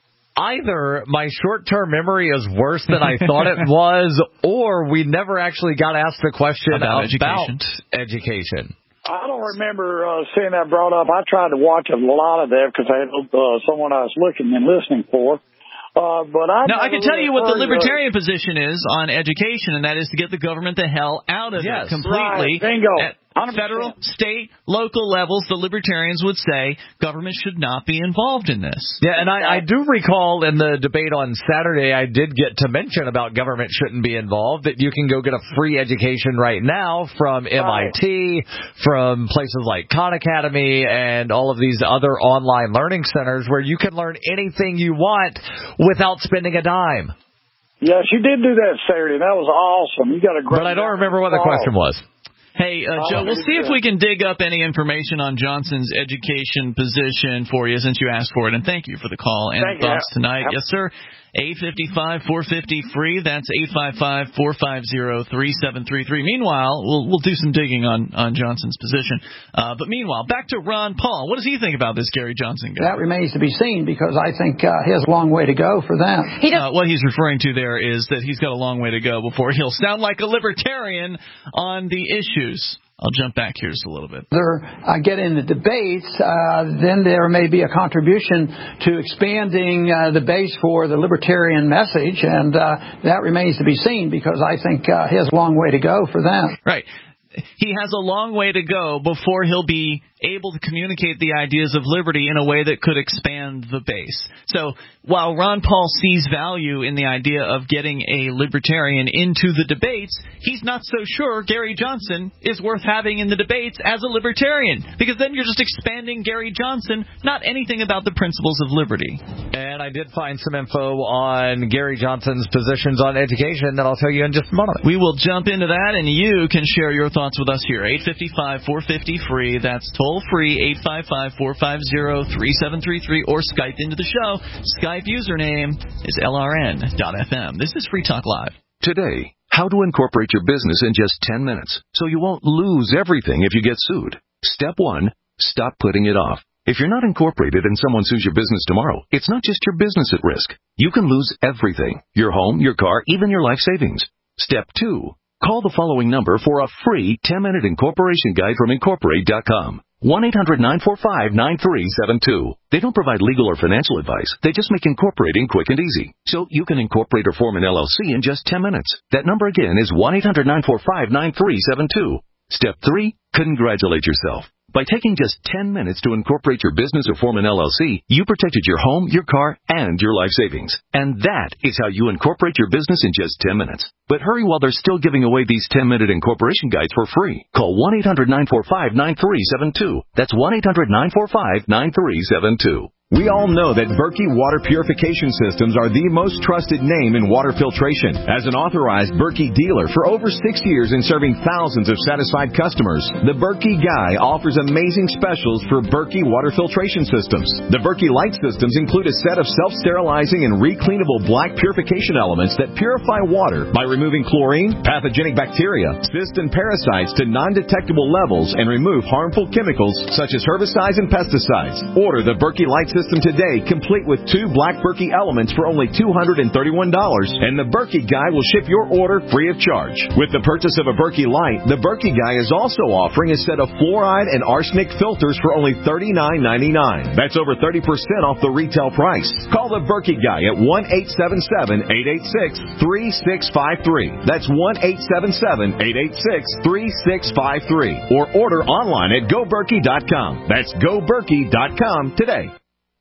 Either my short-term memory is worse than I thought it was, or we never actually got asked the question about, about education. education. I don't remember uh, seeing that brought up. I tried to watch a lot of that because I had uh, someone I was looking and listening for. Uh, but I now, I can tell really you what the heard, libertarian uh, position is on education, and that is to get the government the hell out of yes, it completely. Right, bingo. At federal, state, local levels, the libertarians would say government should not be involved in this. Yeah, and I, I do recall in the debate on Saturday, I did get to mention about government shouldn't be involved, that you can go get a free education right now from M I T, from places like Khan Academy, and all of these other online learning centers where you can learn anything you want without spending a dime. Yes, you did do that Saturday. That was awesome. You got a great. But I don't remember what the question was. Hey, uh, Joe, we'll see if we can dig up any information on Johnson's education position for you since you asked for it. And thank you for the call and thank thoughts you. tonight. Yep. Yes, sir. eight five five, four five zero, free. That's eight five five, four five zero, three seven three three. Meanwhile, we'll we'll do some digging on, on Johnson's position. Uh, but meanwhile, back to Ron Paul. What does he think about this Gary Johnson guy? That remains to be seen because I think uh, he has a long way to go for that. He uh, what he's referring to there is that he's got a long way to go before he'll sound like a libertarian on the issues. I'll jump back here just a little bit. There, I get in the debates, uh, then there may be a contribution to expanding uh, the base for the libertarian message, and uh, that remains to be seen because I think uh, he has a long way to go for that. Right. He has a long way to go before he'll be able to communicate the ideas of liberty in a way that could expand the base. So while Ron Paul sees value in the idea of getting a libertarian into the debates, he's not so sure Gary Johnson is worth having in the debates as a libertarian, because then you're just expanding Gary Johnson, not anything about the principles of liberty. And I did find some info on Gary Johnson's positions on education that I'll tell you in just a moment. We will jump into that, and you can share your thoughts with us here. eight five five, four five zero, free. That's toll free, eight five five, four five zero, three seven three three, or Skype into the show. Skype username is L R N dot F M. This is Free Talk Live. Today, how to incorporate your business in just ten minutes so you won't lose everything if you get sued. Step one, stop putting it off. If you're not incorporated and someone sues your business tomorrow, it's not just your business at risk. You can lose everything: your home, your car, even your life savings. Step two, call the following number for a free ten-minute incorporation guide from Incorporate dot com. one eight hundred, nine four five, nine three seven two. They don't provide legal or financial advice. They just make incorporating quick and easy. So you can incorporate or form an L L C in just ten minutes. That number again is one eight hundred, nine four five, nine three seven two. Step three, congratulate yourself. By taking just ten minutes to incorporate your business or form an L L C, you protected your home, your car, and your life savings. And that is how you incorporate your business in just ten minutes. But hurry while they're still giving away these ten-minute incorporation guides for free. Call one eight hundred, nine four five, nine three seven two. That's one eight hundred, nine four five, nine three seven two. We all know that Berkey Water Purification Systems are the most trusted name in water filtration. As an authorized Berkey dealer for over six years and serving thousands of satisfied customers, the Berkey Guy offers amazing specials for Berkey water filtration systems. The Berkey Light systems include a set of self-sterilizing and recleanable black purification elements that purify water by removing chlorine, pathogenic bacteria, cysts, and parasites to non-detectable levels and remove harmful chemicals such as herbicides and pesticides. Order the Berkey Light system System today, complete with two black Berkey elements for only two hundred thirty-one dollars, and the Berkey Guy will ship your order free of charge. With the purchase of a Berkey Light, the Berkey Guy is also offering a set of fluoride and arsenic filters for only thirty-nine ninety-nine. That's over thirty percent off the retail price. Call the Berkey Guy at one eight seven seven, eight eight six, three six five three. That's one eight seven seven, eight eight six, three six five three. Or order online at go berkey dot com. That's go berkey dot com today.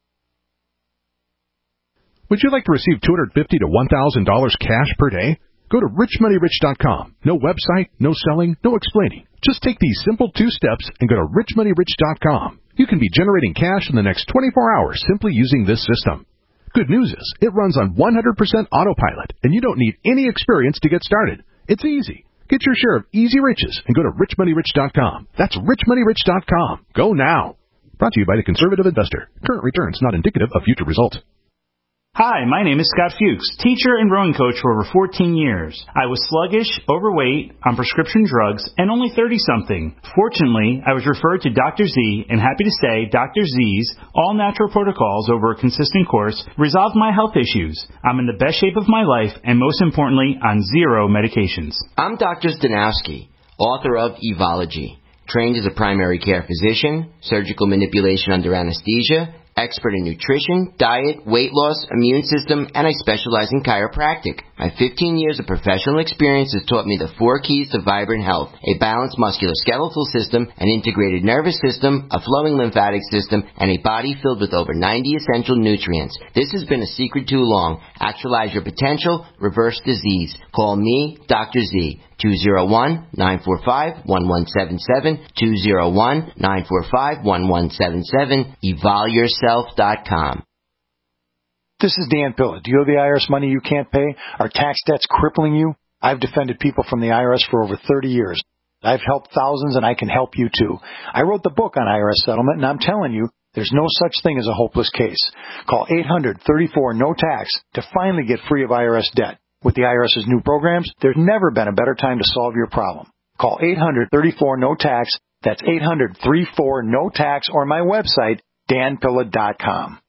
Would you like to receive two hundred fifty dollars to one thousand dollars cash per day? Go to rich money rich dot com. No website, no selling, no explaining. Just take these simple two steps and go to rich money rich dot com. You can be generating cash in the next twenty-four hours simply using this system. Good news is, it runs on one hundred percent autopilot, and you don't need any experience to get started. It's easy. Get your share of easy riches and go to rich money rich dot com. That's rich money rich dot com. Go now. Brought to you by the Conservative Investor. Current returns not indicative of future results. Hi, my name is Scott Fuchs, teacher and rowing coach for over fourteen years. I was sluggish, overweight, on prescription drugs, and only thirty-something. Fortunately, I was referred to Doctor Z, and happy to say Doctor Z's all-natural protocols over a consistent course resolved my health issues. I'm in the best shape of my life, and most importantly, on zero medications. I'm Doctor Stanowski, author of Evology, trained as a primary care physician, surgical manipulation under anesthesia, expert in nutrition, diet, weight loss, immune system, and I specialize in chiropractic. My fifteen years of professional experience has taught me the four keys to vibrant health: a balanced musculoskeletal system, an integrated nervous system, a flowing lymphatic system, and a body filled with over ninety essential nutrients. This has been a secret too long. Actualize your potential, reverse disease. Call me, Doctor Z. two oh one, nine four five, one one seven seven, two oh one, nine four five, one one seven seven, evol yourself dot com. This is Dan Pilla. Do you owe the I R S money you can't pay? Are tax debts crippling you? I've defended people from the I R S for over thirty years. I've helped thousands, and I can help you too. I wrote the book on I R S settlement, and I'm telling you, there's no such thing as a hopeless case. Call eight hundred, thirty-four, no tax to finally get free of I R S debt. With the IRS's new programs, there's never been a better time to solve your problem. Call eight hundred, thirty-four, no tax. That's eight hundred, thirty-four, no tax, or my website, dan pilla dot com.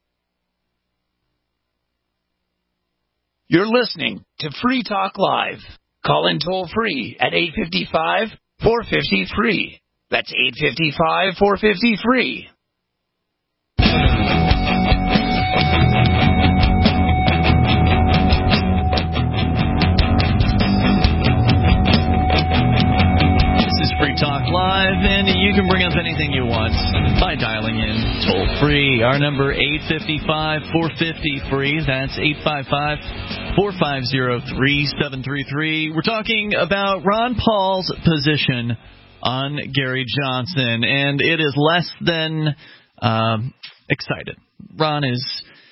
You're listening to Free Talk Live. Call in toll free at eight five five, four five zero, free. That's eight five five, four five zero, free. Free Talk Live, and you can bring up anything you want by dialing in toll free. Our number eight five five, four five zero, free. That's eight five five, four five zero, three seven three three. We're talking about Ron Paul's position on Gary Johnson, and it is less than um, excited. Ron is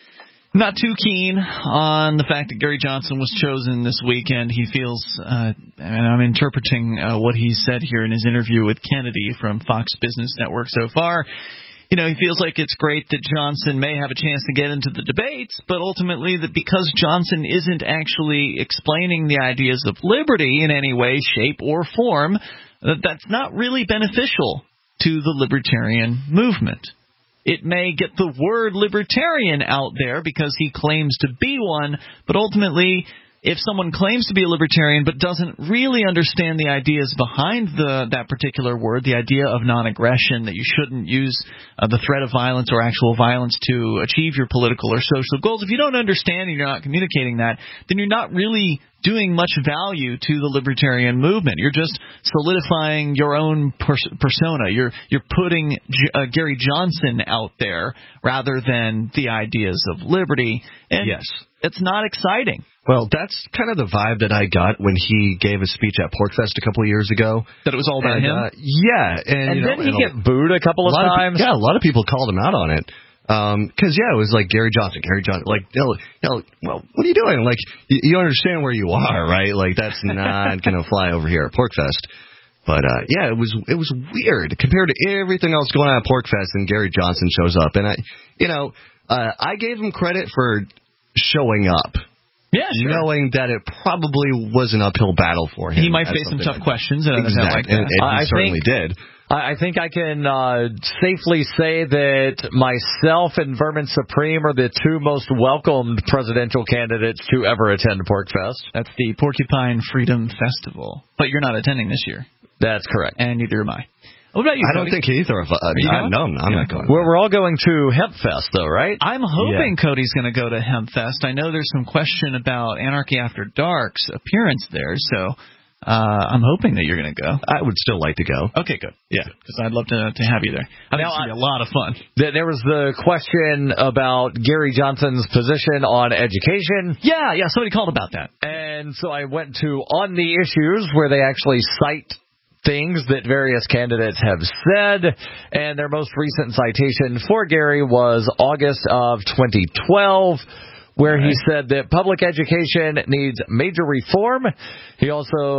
not too keen on the fact that Gary Johnson was chosen this weekend. He feels, uh, and I'm interpreting uh, what he said here in his interview with Kennedy from Fox Business Network so far. You know, he feels like it's great that Johnson may have a chance to get into the debates, but ultimately that because Johnson isn't actually explaining the ideas of liberty in any way, shape, or form, that that's not really beneficial to the libertarian movement. It may get the word libertarian out there because he claims to be one, but ultimately, if someone claims to be a libertarian but doesn't really understand the ideas behind the that particular word, the idea of non-aggression, that you shouldn't use uh, the threat of violence or actual violence to achieve your political or social goals, if you don't understand and you're not communicating that, then you're not really doing much value to the libertarian movement. You're just solidifying your own pers- persona. You're you're putting J- uh, Gary Johnson out there rather than the ideas of liberty. And yes. It's not exciting. Well, that's kind of the vibe that I got when he gave a speech at PorcFest a couple of years ago. That it was all about and, him? Uh, yeah. And, and you know, didn't he and get booed a couple of a times? Of, yeah, a lot of people called him out on it. Because, um, yeah, it was like Gary Johnson, Gary Johnson. Like, you know, you know, well, what are you doing? Like, you, you understand where you are, right? Like, that's not going to fly over here at PorcFest. But, uh, yeah, it was it was weird compared to everything else going on at PorcFest, and Gary Johnson shows up. And, I, you know, uh, I gave him credit for showing up. Yeah, sure. Knowing that it probably was an uphill battle for him. He might face some tough like questions and exactly. like that. And, and he I certainly think, did. I think I can uh, safely say that myself and Vermin Supreme are the two most welcomed presidential candidates to ever attend PorcFest. That's the Porcupine Freedom Festival. But you're not attending this year. That's correct. And neither am I. What about you, I Cody? don't think either of us. Uh, I, no, I'm yeah. not going. We're, we're all going to HempFest, though, right? I'm hoping yeah. Cody's going to go to HempFest. I know there's some question about Anarchy After Dark's appearance there, so uh, I'm hoping that you're going to go. I would still like to go. Okay, good. Yeah, because I'd love to to have you there. I think it's going to be a lot of fun. There was the question about Gary Johnson's position on education. Yeah, yeah, somebody called about that. And so I went to On the Issues, where they actually cite things that various candidates have said, and their most recent citation for Gary was August of twenty twelve, where right. he said that public education needs major reform. He also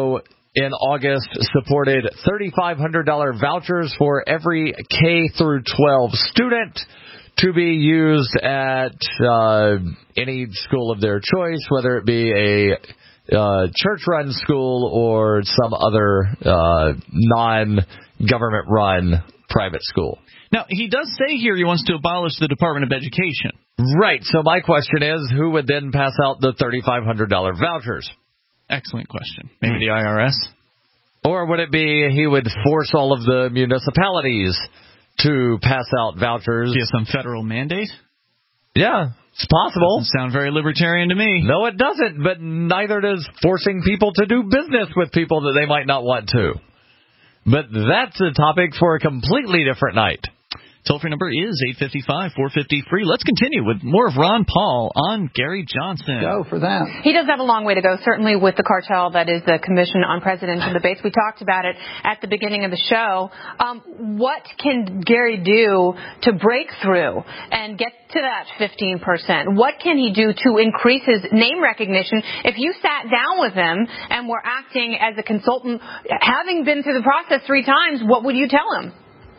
in August supported three thousand five hundred dollars vouchers for every K through twelve student to be used at uh, any school of their choice, whether it be a uh, church-run school or some other uh, non-government-run private school. Now, he does say here he wants to abolish the Department of Education. Right. So my question is, who would then pass out the three thousand five hundred dollars vouchers? Excellent question. Maybe the I R S? Or would it be he would force all of the municipalities to pass out vouchers? Via some federal mandate? Yeah, it's possible. Doesn't sound very libertarian to me. No, it doesn't, but neither does forcing people to do business with people that they might not want to. But that's a topic for a completely different night. Toll-free number is eight five five, four five zero, free. Let's continue with more of Ron Paul on Gary Johnson. Go for that. He does have a long way to go, certainly with the cartel that is the Commission on Presidential Debates. We talked about it at the beginning of the show. Um, what can Gary do to break through and get to that fifteen percent? What can he do to increase his name recognition? If you sat down with him and were acting as a consultant, having been through the process three times, what would you tell him?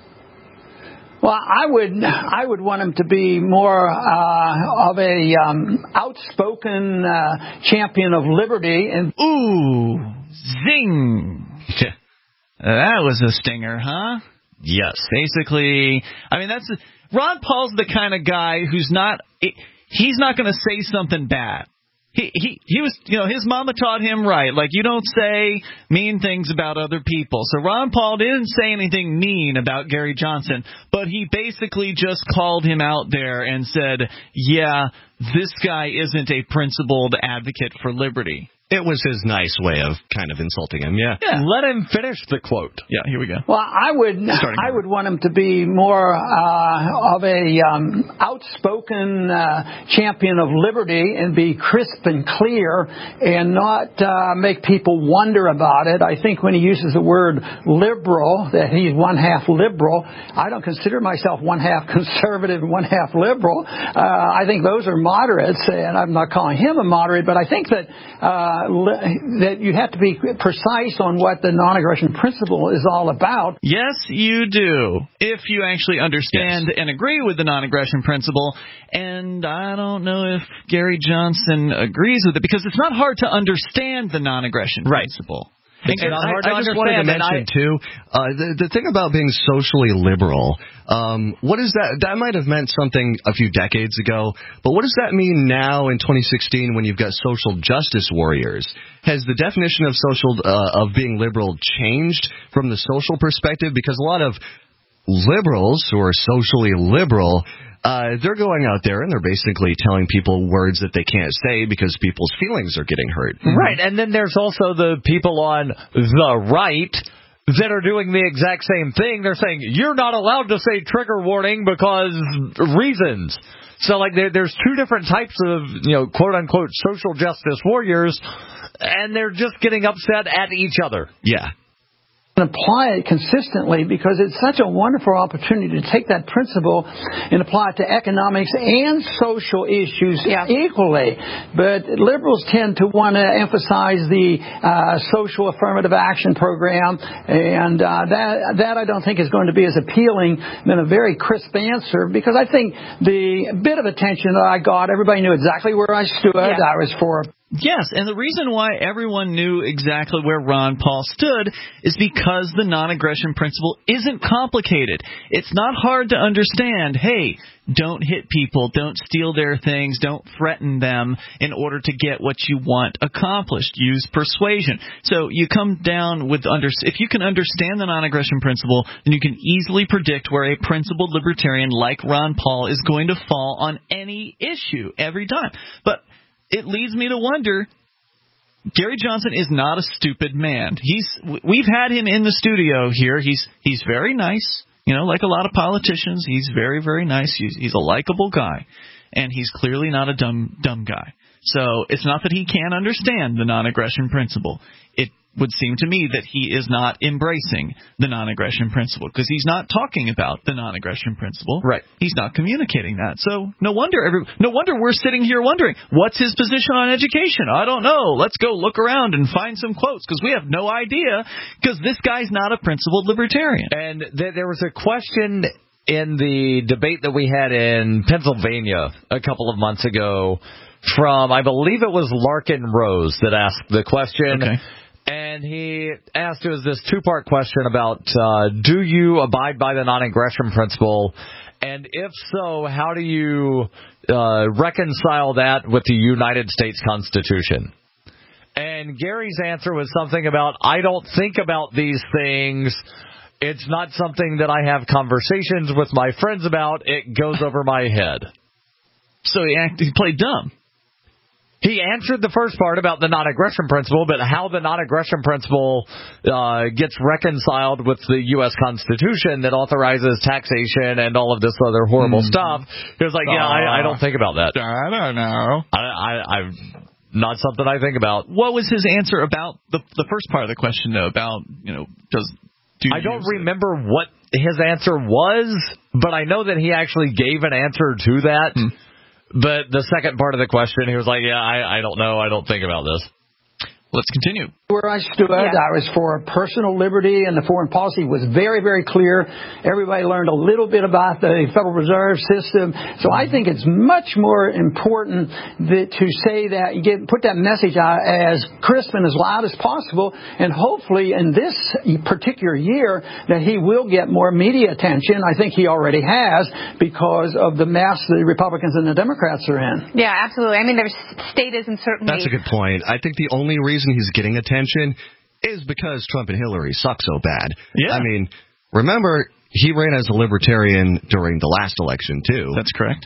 Well, I would I would want him to be more uh, of a um, outspoken uh, champion of liberty. And ooh, zing! That was a stinger, huh? Yes. Basically, I mean that's Ron Paul's the kind of guy who's not he's not going to say something bad. He, he he was, you know, his mama taught him right. Like, you don't say mean things about other people. So Ron Paul didn't say anything mean about Gary Johnson, but he basically just called him out there and said, yeah, this guy isn't a principled advocate for liberty. It was his nice way of kind of insulting him, yeah. Yeah. Let him finish the quote. Yeah, here we go. Well, I would Starting I would want him to be more uh, of a um, outspoken uh, champion of liberty and be crisp and clear and not uh, make people wonder about it. I think when he uses the word liberal, that he's one half liberal. I don't consider myself one half conservative and one half liberal. Uh, I think those are moderates, and I'm not calling him a moderate, but I think that uh, that you have to be precise on what the non-aggression principle is all about. Yes, you do, if you actually understand yes. and agree with the non-aggression principle. And I don't know if Gary Johnson agrees with it, because it's not hard to understand the non-aggression right. principle. And and I, I just wanted to mention, I, too, uh, the, the thing about being socially liberal, um, what is that? That might have meant something a few decades ago, but what does that mean now in twenty sixteen when you've got social justice warriors? Has the definition of social uh, of being liberal changed from the social perspective? Because a lot of liberals who are socially liberal, Uh, they're going out there and they're basically telling people words that they can't say because people's feelings are getting hurt. Right, and then there's also the people on the right that are doing the exact same thing. They're saying, you're not allowed to say trigger warning because reasons. So, like, there, there's two different types of, you know, quote-unquote social justice warriors, and they're just getting upset at each other. Yeah. And apply it consistently, because it's such a wonderful opportunity to take that principle and apply it to economics and social issues yeah. equally. But liberals tend to want to emphasize the uh, social affirmative action program, and uh, that that I don't think is going to be as appealing than a very crisp answer, because I think the bit of attention that I got, everybody knew exactly where I stood. Yeah. I was for Yes, and the reason why everyone knew exactly where Ron Paul stood is because the non-aggression principle isn't complicated. It's not hard to understand. Hey, don't hit people, don't steal their things, don't threaten them in order to get what you want accomplished. Use persuasion. So you come down with, under, if you can understand the non-aggression principle, then you can easily predict where a principled libertarian like Ron Paul is going to fall on any issue every time. But it leads me to wonder, Gary Johnson is not a stupid man. He's we've had him in the studio here. He's he's very nice, you know, like a lot of politicians. He's very, very nice. He's he's a likable guy, and he's clearly not a dumb dumb guy. So it's not that he can't understand the non-aggression principle. It would seem to me that he is not embracing the non-aggression principle, because he's not talking about the non-aggression principle. Right. He's not communicating that. So no wonder every, no wonder we're sitting here wondering, what's his position on education? I don't know. Let's go look around and find some quotes, because we have no idea, because this guy's not a principled libertarian. And th- there was a question in the debate that we had in Pennsylvania a couple of months ago from, I believe it was Larkin Rose that asked the question. Okay. And he asked, it was this two-part question about, uh, do you abide by the non-aggression principle? And if so, how do you uh, reconcile that with the United States Constitution? And Gary's answer was something about, I don't think about these things. It's not something that I have conversations with my friends about. It goes over my head. So he, act, he played dumb. He answered the first part about the non-aggression principle, but how the non-aggression principle uh, gets reconciled with the U S Constitution that authorizes taxation and all of this other horrible mm. stuff. He was like, yeah, uh, I, I don't think about that. I don't know. I, I, I'm not something I think about. What was his answer about the the first part of the question, though, about, you know, does... Do I don't remember it? What his answer was, but I know that he actually gave an answer to that. Hmm. But the second part of the question, he was like, yeah, I, I don't know. I don't think about this. Let's continue. Where I stood, yeah. I was for personal liberty, and the foreign policy was very, very clear. Everybody learned a little bit about the Federal Reserve System. So I think it's much more important that to say that, you get, put that message out as crisp and as loud as possible, and hopefully in this particular year that he will get more media attention. I think he already has, because of the mess the Republicans and the Democrats are in. Yeah, absolutely. I mean, there's statism certainly. That's a good point. I think the only reason he's getting attention is because Trump and Hillary suck so bad. Yeah. I mean, remember, he ran as a libertarian during the last election, too. That's correct.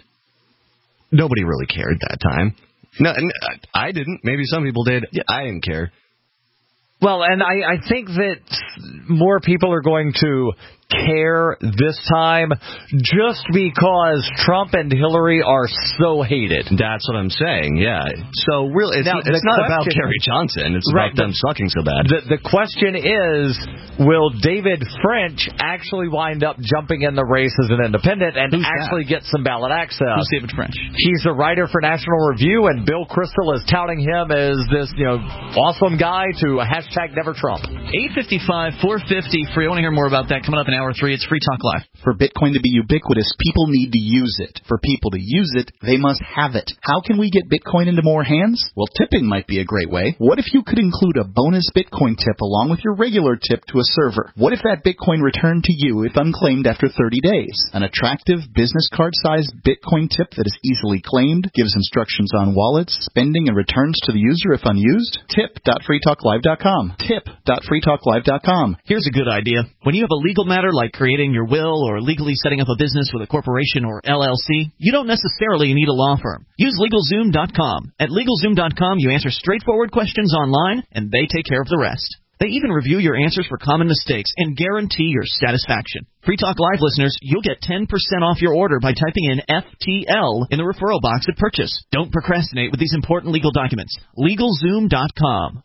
Nobody really cared that time. No, I didn't. Maybe some people did. Yeah. I didn't care. Well, and I, I think that more people are going to care this time just because Trump and Hillary are so hated. That's what I'm saying, yeah. So really, it's, now, it's not about Gary Johnson. It's right, about them the, sucking so bad. The, the question is, will David French actually wind up jumping in the race as an independent and Who's actually that? get some ballot access? Who's David French? He's a writer for National Review, and Bill Kristol is touting him as this, you know, awesome guy to hashtag Never Trump. eight fifty-five, four fifty, free. I want to hear more about that coming up in hour three. It's Free Talk Live. For Bitcoin to be ubiquitous, people need to use it. For people to use it, they must have it. How can we get Bitcoin into more hands? Well, tipping might be a great way. What if you could include a bonus Bitcoin tip along with your regular tip to a server? What if that Bitcoin returned to you if unclaimed after thirty days? An attractive business card-sized Bitcoin tip that is easily claimed, gives instructions on wallets, spending, and returns to the user if unused? tip dot free talk live dot com. tip dot free talk live dot com. Here's a good idea. When you have a legal matter like creating your will or legally setting up a business with a corporation or L L C, you don't necessarily need a law firm. Use LegalZoom dot com. At LegalZoom dot com, you answer straightforward questions online, and they take care of the rest. They even review your answers for common mistakes and guarantee your satisfaction. Free Talk Live listeners, you'll get ten percent off your order by typing in F T L in the referral box at purchase. Don't procrastinate with these important legal documents. LegalZoom dot com.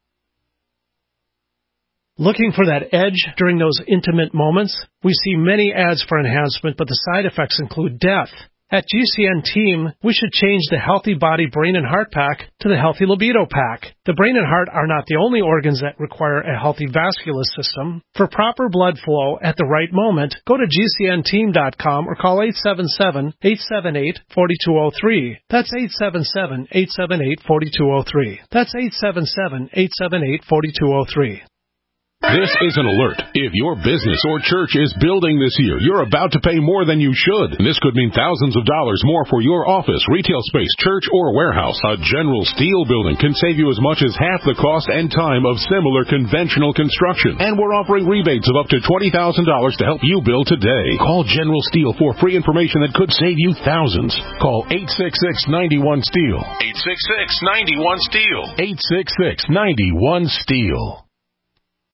Looking for that edge during those intimate moments? We see many ads for enhancement, but the side effects include death. At G C N Team, we should change the Healthy Body, Brain, and Heart Pack to the Healthy Libido Pack. The brain and heart are not the only organs that require a healthy vascular system. For proper blood flow at the right moment, go to G C N team dot com or call eight seven seven, eight seven eight, four two zero three. That's eight seven seven, eight seven eight, four two zero three. That's eight seven seven, eight seven eight, four two zero three. This is an alert. If your business or church is building this year, you're about to pay more than you should. This could mean thousands of dollars more for your office, retail space, church, or warehouse. A General Steel building can save you as much as half the cost and time of similar conventional construction. And we're offering rebates of up to twenty thousand dollars to help you build today. Call General Steel for free information that could save you thousands. Call eight six six, nine one, STEEL. eight six six, nine one, STEEL. eight six six, nine one, STEEL.